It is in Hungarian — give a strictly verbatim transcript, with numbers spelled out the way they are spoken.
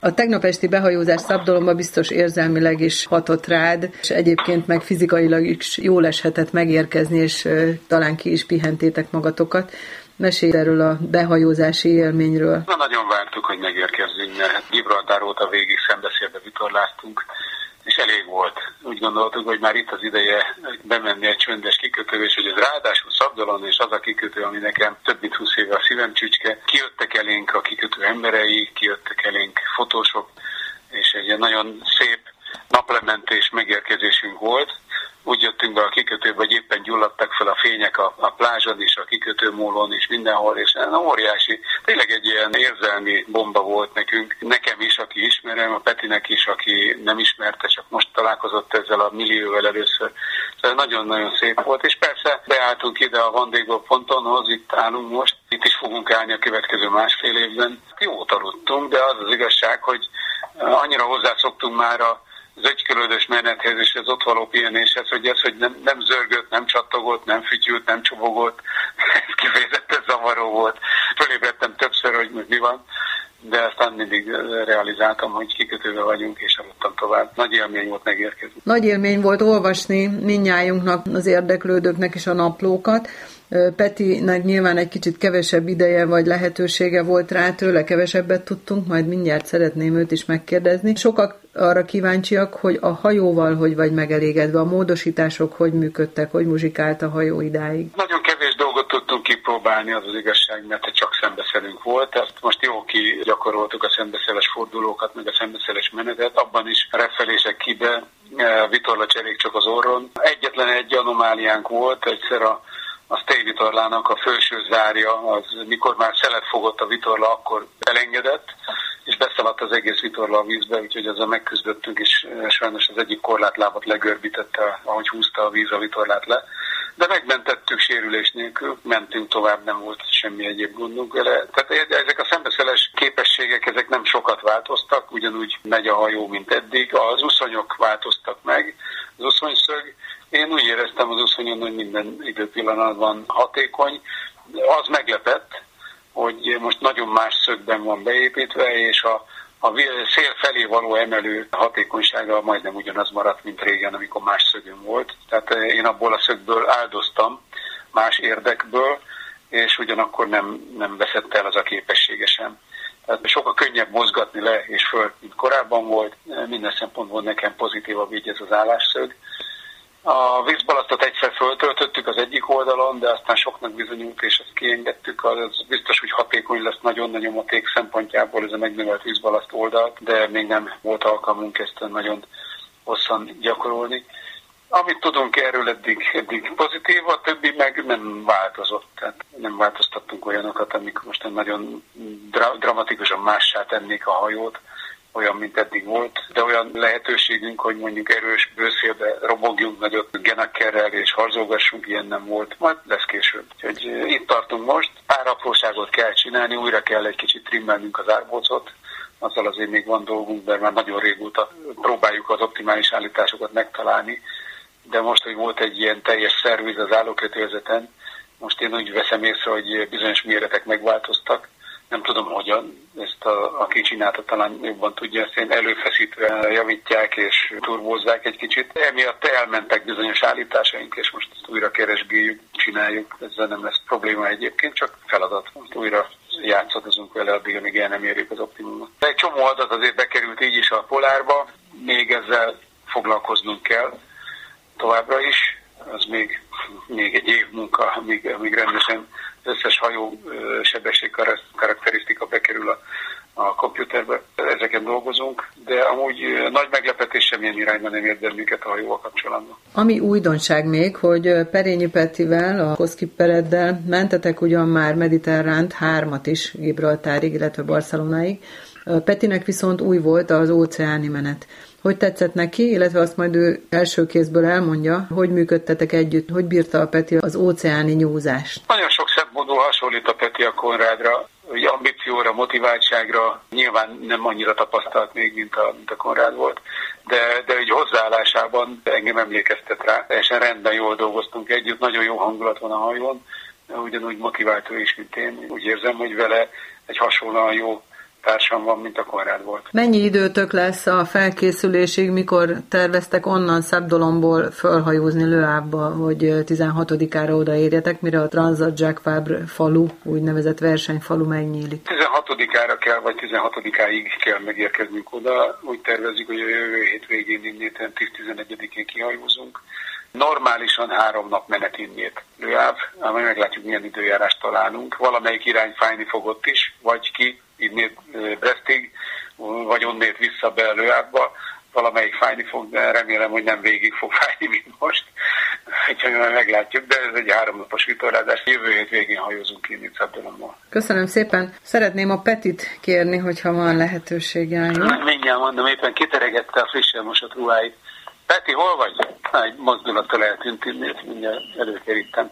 A tegnap esti behajózás Szabdalomba biztos érzelmileg is hatott rád, és egyébként meg fizikailag is jól eshetett megérkezni, és talán ki is pihentétek magatokat. Mesélj erről a behajózási élményről. Na, nagyon vártuk, hogy megérkezzünk, mert Gibraltár óta végig szembeszélbe vitorláztunk, és elég volt. Úgy gondoltuk, hogy már itt az ideje bemenni egy csöndes kikötőbe, és hogy ez ráadásul Szabdalon, és az a kikötő, ami nekem több mint húsz éve a szívem csücske. Kijöttek elénk a kikötő emberei, kijöttek elénk fotósok, és egy nagyon szép naplementés megérkezésünk volt. Úgy jöttünk be a kikötőbe, hogy éppen gyulladtak fel a fények a, a plázson is, a kikötőmólón is, mindenhol, és óriási, tényleg egy ilyen érzelmi bomba volt nekünk. Nekem is, aki ismerem, a Petinek is, aki nem ismerte, csak most találkozott ezzel a millióvel először. Szóval nagyon-nagyon szép volt, és persze beálltunk ide a Vendégó pontonhoz, itt állunk most, itt is fogunk állni a következő másfél évben. Jót aludtunk, de az az igazság, hogy annyira hozzászoktunk már a az egykörödös menethez és az ott való pihenéshez, hogy ez, hogy nem, nem zörgött, nem csattogott, nem fütyült, nem csobogott, ez kifejezetten zavaró volt. Fölébredtem többször, hogy mi van, de aztán mindig realizáltam, hogy kikötőbe vagyunk, és aludtam tovább. Nagy élmény volt megérkezni. Nagy élmény volt olvasni mindnyájunknak, az érdeklődőknek is a naplókat. Petinek nyilván egy kicsit kevesebb ideje vagy lehetősége volt rá, tőle kevesebbet tudtunk, majd mindjárt szeretném őt is megkérdezni. Sokak arra kíváncsiak, hogy a hajóval hogy vagy megelégedve, a módosítások hogy működtek, hogy muzsikált a hajó idáig. Nagyon kevés dolgot tudtunk kipróbálni, az az igazság, mert csak szembeszelünk volt. Ezt most jó kigyakoroltuk a szembeszeles fordulókat, meg a szembeszeles menetet, abban is refelések kibe, vitorlacserék csak az orron. Egyetlen egy anomáliánk volt, egyszer a a stay-vitorlának a felső zárja, az mikor már szelet fogott a vitorla, akkor elengedett, és beszaladt az egész vitorla a vízbe, úgyhogy ezzel megküzdöttünk, és sajnos az egyik korlátlábat legörbítette, ahogy húzta a víz a vitorlát le. De megmentettük sérülés nélkül, mentünk tovább, nem volt semmi egyéb gondunk vele. Tehát ezek a szembeszeles képességek, ezek nem sokat változtak, ugyanúgy megy a hajó, mint eddig. Az uszonyok változtak meg, az uszonyszög. Én úgy éreztem az uszonyon, hogy minden időpillanatban hatékony. Az meglepett, hogy most nagyon más szögben van beépítve, és a, a szél felé való emelő hatékonysága majdnem ugyanaz maradt, mint régen, amikor más szögön volt. Tehát én abból a szögből áldoztam, más érdekből, és ugyanakkor nem, nem veszett el az a képessége sem. Tehát sokkal könnyebb mozgatni le és föl, mint korábban volt. Minden szempontból nekem pozitívabb így ez az állásszög. A vízbalasztot egyszer föltöltöttük az egyik oldalon, de aztán soknak bizonyult, és ezt kiengedtük. Az biztos, hogy hatékony lesz nagyon-nagyon maték szempontjából ez a megnövelt vízbalaszt oldalt, de még nem volt alkalmunk ezt nagyon hosszan gyakorolni. Amit tudunk erről eddig, eddig pozitív, a többi meg nem változott. Tehát nem változtattunk olyanokat, amik most nagyon dra- dramatikusan mássá tennék a hajót, olyan, mint eddig volt, de olyan lehetőségünk, hogy mondjuk erős bőszélbe robogjunk nagyot genekkerrel és harzolgassunk, ilyen nem volt, majd lesz később. Úgyhogy itt tartunk most, pár apróságot kell csinálni, újra kell egy kicsit trimmelnünk az árbócot, azzal azért még van dolgunk, de már nagyon régóta próbáljuk az optimális állításokat megtalálni, de most, hogy volt egy ilyen teljes szerviz az állókötőzeten, most én úgy veszem észre, hogy bizonyos méretek megváltoztak. Nem tudom hogyan, ezt a, aki csinálta talán jobban tudja, ezt én előfeszítve javítják és turbózzák egy kicsit. Emiatt elmentek bizonyos állításaink, és most ezt újra keresgéljük, csináljuk. Ezzel nem lesz probléma egyébként, csak feladat. Most újra játszadozunk vele, addig, amíg el nem érjük az optimumot. De egy csomó adat azért bekerült így is a polárba, még ezzel foglalkoznunk kell továbbra is. Az még, még egy év munka, amíg, amíg rendesen az összes hajó sebesség karakterisztika bekerül a, a komputerbe. Ezeken dolgozunk, de amúgy nagy meglepetés semmilyen irányban nem ért bennünket a hajóval kapcsolatban. Ami újdonság még, hogy Perényi Petivel, a Koszkippereddel mentetek ugyan már mediterránt hármat is Gibraltárig, illetve Barcelonáig. Petinek viszont új volt az óceáni menet. Hogy tetszett neki, illetve azt majd ő első kézből elmondja, hogy működtetek együtt, hogy bírta a Peti az óceáni nyúzást. Nagyon sok szempontból hasonlít a Peti a Konrádra, ambícióra, motiváltságra, nyilván nem annyira tapasztalt még, mint a, mint a Konrád volt, de, de egy hozzáállásában engem emlékeztet rá. Teljesen rendben jól dolgoztunk együtt, nagyon jó hangulat van a hajón, ugyanúgy motiváltó is, mint én. Úgy érzem, hogy vele egy hasonlóan jó társam van, mint a Konrád volt. Mennyi időtök lesz a felkészülésig, mikor terveztek onnan Szabdolomból fölhajózni Le Havre-ba, hogy tizenhatodikára odaérjetek, mire a Transat Jacques Vabre falu, úgynevezett versenyfalu megnyílik? tizenhatodikára kell, vagy tizenhatodikáig kell megérkeznünk oda. Úgy tervezzük, hogy a jövő hét végén innét tíz-tizenegyedikén kihajózunk. Normálisan három nap menet innét Le Havre, ám meglátjuk, milyen időjárást találunk. Valamelyik irány fájni fogott is, vagy ki innét Brestig, vagy onnét vissza be Le Havre-ba. Valamelyik fájni fog, de remélem, hogy nem végig fog fájni, mint most. Úgyhogy majd meglátjuk, de ez egy háromnapos vitorlázás. Jövő hét végén hajózunk ki innét Szabdolomból. Köszönöm szépen. Szeretném a Petit kérni, hogyha van lehetősége. Mindjárt mondom, éppen kiteregette a frissen mosott ruháit. Peti, hol vagy? Egy mozdulattal eltűnt innét, mindjárt előkerítem.